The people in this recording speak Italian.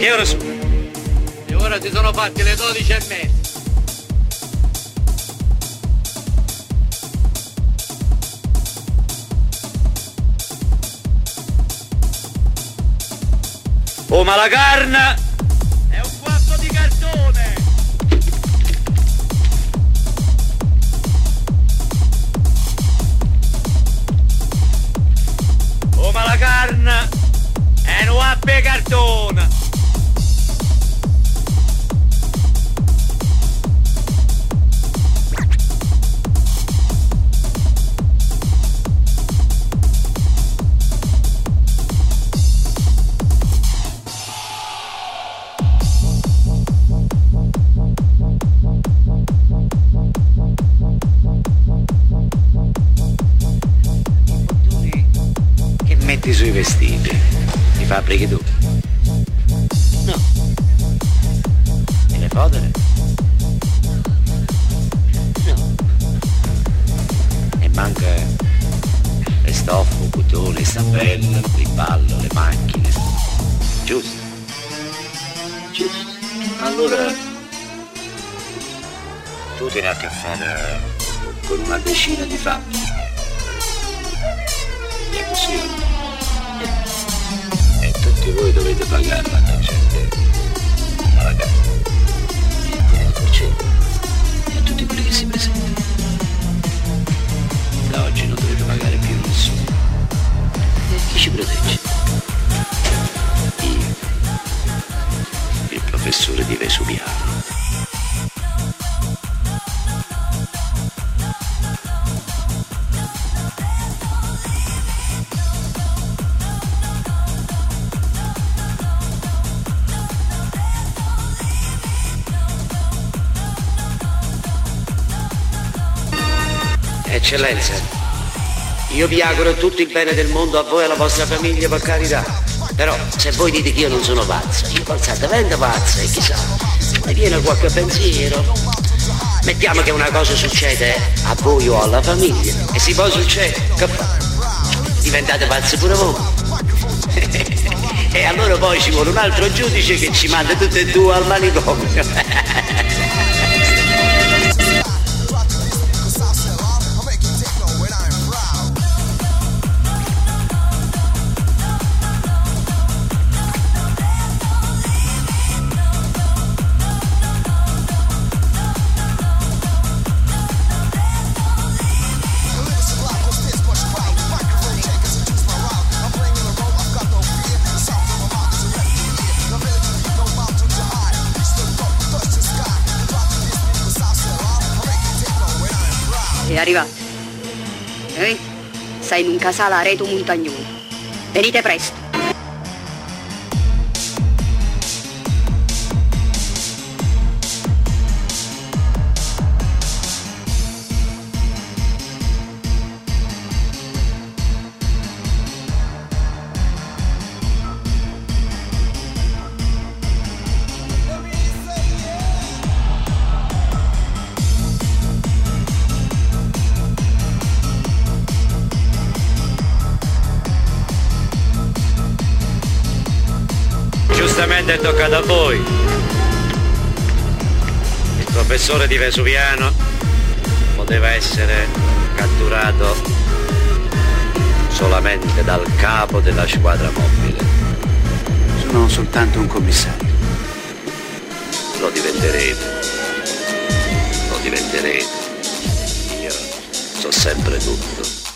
Che ore sono? E ora si sono fatti le 12:30. Oh, ma la carne è un quarto di cartone! Oh, ma la carne è un appe cartone! Metti sui vestiti, li fabbrichi tu? No. E le fodere? No. E manca le stoffe, il cotone, il stampello, il ballo, le macchine. Giusto? Giusto. Allora tu te ne hai a che fare con una decina di fabbriche. È così. E tutti voi dovete pagare la gente alla casa. E a tutti quelli che si presentano. Da oggi non dovete pagare più nessuno. Chi ci protegge? Io, il professore di Vesuviano. Eccellenza, io vi auguro tutto il bene del mondo a voi e alla vostra famiglia, per carità. Però se voi dite che io non sono pazzo, io pensate vendo pazzo e chissà, mi viene qualche pensiero. Mettiamo che una cosa succede a voi o alla famiglia e si poi succede, che fa? Diventate pazzi pure voi. E allora poi ci vuole un altro giudice che ci manda tutte e due al manicomio. È arrivato. Stai in un casale a Reto Montagnone. Venite presto. Giustamente è toccato a voi. Il professore di Vesuviano poteva essere catturato solamente dal capo della squadra mobile. Sono soltanto un commissario. Lo diventerete. Lo diventerete. Io so sempre tutto.